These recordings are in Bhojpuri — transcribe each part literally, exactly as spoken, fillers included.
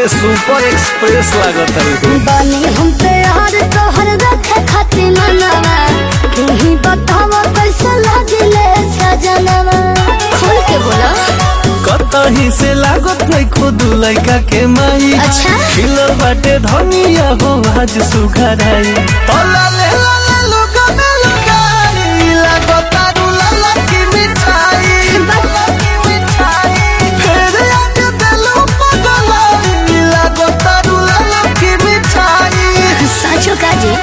अरे सुपर एक्सप्रेस लागत है बानी हम प्यार तोहर रखे खातिर मनवा तू ही बतावा कैसा लागिले सजनवा खोल के बोला कतही से लागत नहीं खुद लड़का के माई अच्छा खिलो बाटे धनिया हो आज सुघराई तोला ले ला ले लोगा में लगाई लागत आरू लाला की मिठाई लाला की मिठाई फिर आज दिलों पगलाई लागत आरू लाला की मिठाई साचो काजी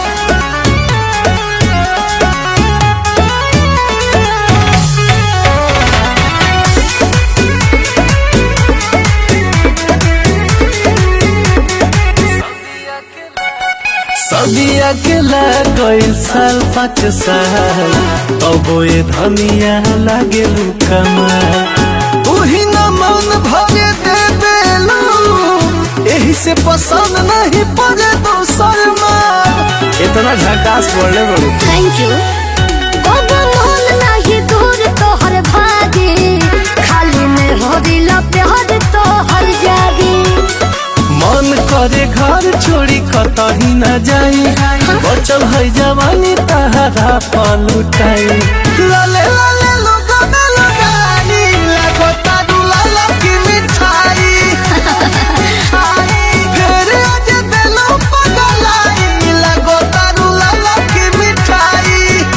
सदिया के लागल साल पाँच साल अब ये धनिया लागे लुकमा तू ही न मन भरे दे बेलू यही से पसंद नहीं पड़े दोसर माँ इतना झकास बोले बड़ू थैंक यू बाबा मोहन नाही दूर तोहर भागे खाली में हो दिल प्यार तोहर जागे मन करे घर छोड़ी कतही न जाई बचल है जवानी तहरा पलुटाई लाले लाले लोगा में लगाई लागो तारू लाला की मिठाई फिर आज दिलों पगलाई लागो तारू लाला की मिठाई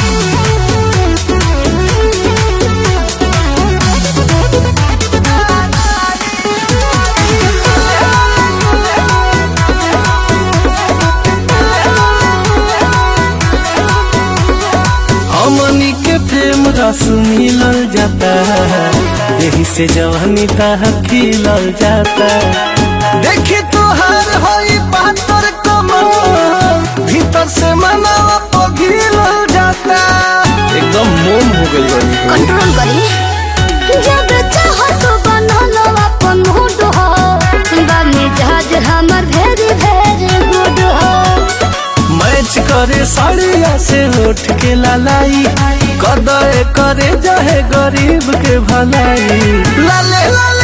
हमनी के प्रेम रस मिलल जाता यही से जवानी ताह खिलल जाता देखी तुहार होई बहत्तर कमर भीतर से मनावा पघिलल जाता एकदम मोम हो गई बनी कंट्रोल करी जब चाहो तो बना लो अपन मूड हो बामी जहाज हमर भेरी भेरी गुड हो मैच करे साड़िया से उठ के लालाई कदे करे जाहे गरीब के भलाई लाले लाले